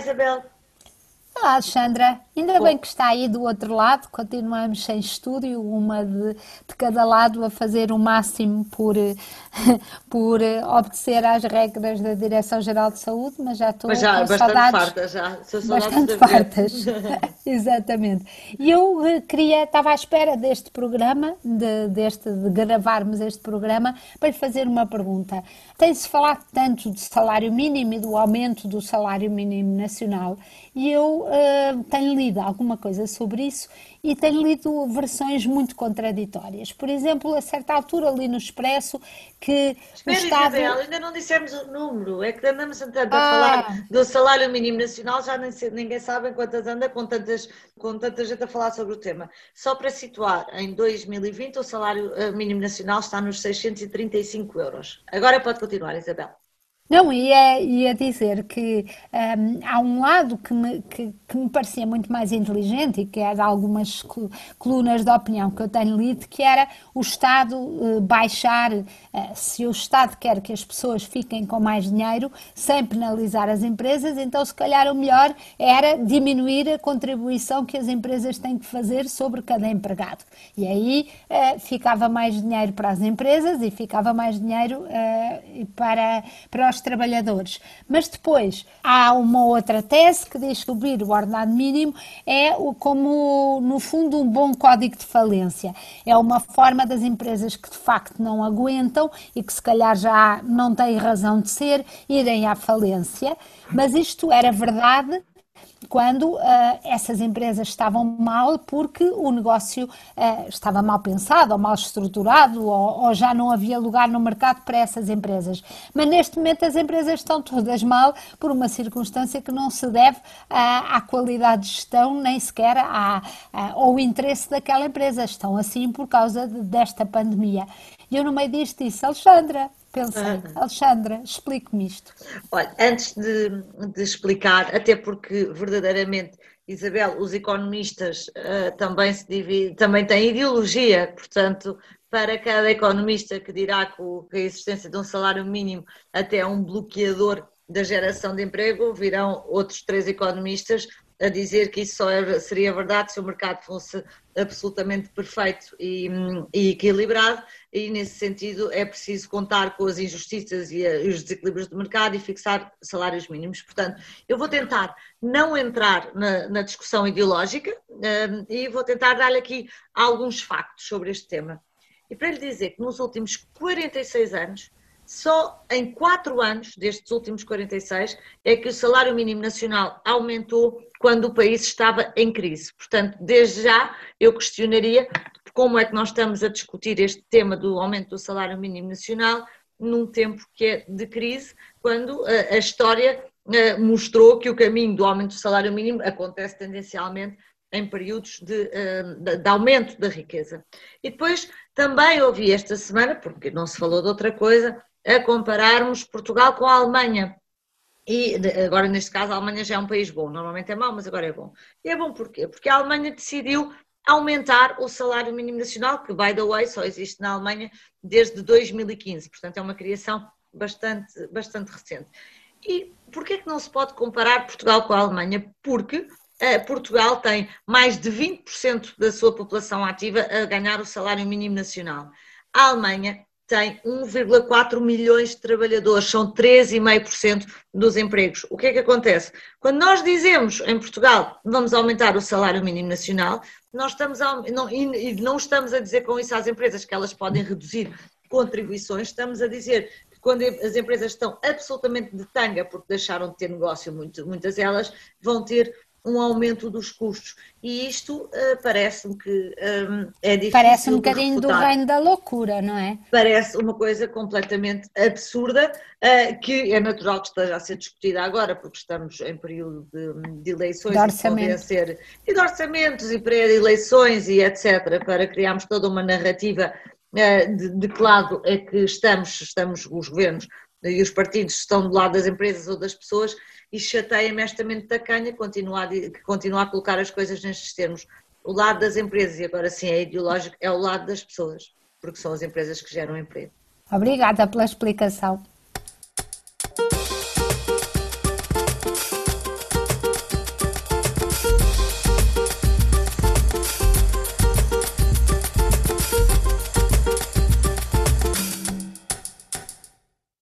Isabel. Olá, Alexandra. Ainda bem Bom, que está aí do outro lado. Continuamos sem estúdio, uma de cada lado, a fazer o máximo por obedecer às regras da Direção-Geral de Saúde, mas já mas estou já com bastante saudades, farta, já. São saudades bastante de ver. fartas. Exatamente. E eu estava à espera deste programa, de gravarmos este programa, para lhe fazer uma pergunta. Tem-se falado tanto de salário mínimo e do aumento do salário mínimo nacional, e eu tenho lido alguma coisa sobre isso e tenho lido versões muito contraditórias. Por exemplo, a certa altura ali no Expresso que o Espera, Isabel, Estado. ainda não dissemos o número. É que andamos tanto a falar Ah, do salário mínimo nacional, já ninguém sabe em quantas anda, com tanta gente a falar sobre o tema. Só para situar, em 2020 o salário mínimo nacional está nos 635 euros. Agora pode continuar, Isabel. não, ia dizer que há um lado que me parecia muito mais inteligente e que é de algumas colunas de opinião que eu tenho lido, que era o Estado baixar, se o Estado quer que as pessoas fiquem com mais dinheiro, sem penalizar as empresas, então se calhar o melhor era diminuir a contribuição que as empresas têm que fazer sobre cada empregado. E aí ficava mais dinheiro para as empresas e ficava mais dinheiro para os trabalhadores. Mas depois há uma outra tese que diz que subir o ordenado mínimo é como, no fundo, um bom código de falência. É uma forma das empresas que de facto não aguentam e que se calhar já não têm razão de ser, irem à falência. Mas isto era verdade quando essas empresas estavam mal porque o negócio estava mal pensado, ou mal estruturado, ou já não havia lugar no mercado para essas empresas. Mas neste momento as empresas estão todas mal por uma circunstância que não se deve à qualidade de gestão, nem sequer ao interesse daquela empresa. Estão assim por causa desta pandemia. E eu no meio disto disse, Alexandra, pensei, Alexandra, explique-me isto. Olha, antes de explicar, até porque verdadeiramente, Isabel, os economistas também têm ideologia, portanto, para cada economista que dirá que a existência de um salário mínimo até é um bloqueador da geração de emprego, virão outros três economistas a dizer que isso seria verdade se o mercado fosse absolutamente perfeito e equilibrado, e nesse sentido é preciso contar com as injustiças e os desequilíbrios do mercado e fixar salários mínimos. Portanto, eu vou tentar não entrar na discussão ideológica e vou tentar dar-lhe aqui alguns factos sobre este tema. E para lhe dizer que nos últimos 46 anos, só em 4 anos destes últimos 46 é que o salário mínimo nacional aumentou quando o país estava em crise. Portanto, desde já eu questionaria como é que nós estamos a discutir este tema do aumento do salário mínimo nacional num tempo que é de crise, quando a história mostrou que o caminho do aumento do salário mínimo acontece tendencialmente em períodos de aumento da riqueza. E depois também ouvi esta semana, porque não se falou de outra coisa, a compararmos Portugal com a Alemanha. E agora, neste caso, a Alemanha já é um país bom. Normalmente é mau, mas agora é bom. E é bom porquê? Porque a Alemanha decidiu aumentar o salário mínimo nacional, que, by the way, só existe na Alemanha desde 2015. Portanto, é uma criação bastante recente. E porquê que não se pode comparar Portugal com a Alemanha? Porque Portugal tem mais de 20% da sua população ativa a ganhar o salário mínimo nacional. A Alemanha tem 1,4 milhões de trabalhadores, são 13,5% dos empregos. O que é que acontece? Quando nós dizemos em Portugal vamos aumentar o salário mínimo nacional, nós não estamos a dizer com isso às empresas que elas podem reduzir contribuições, estamos a dizer que quando as empresas estão absolutamente de tanga porque deixaram de ter negócio, muitas delas vão ter um aumento dos custos. E isto parece-me que é Parece um difícil de bocadinho do refutar. reino da loucura, não é? Parece uma coisa completamente absurda, que é natural que esteja a ser discutida agora, porque estamos em período de De eleições e que convém orçamento. ser, e de orçamentos e pré-eleições e etc., para criarmos toda uma narrativa de que lado é que estamos os governos e os partidos estão do lado das empresas ou das pessoas, e chateia-me esta mente tacanha que continua a colocar as coisas nestes termos. O lado das empresas, e agora sim é ideológico, é o lado das pessoas, porque são as empresas que geram emprego. Obrigada pela explicação.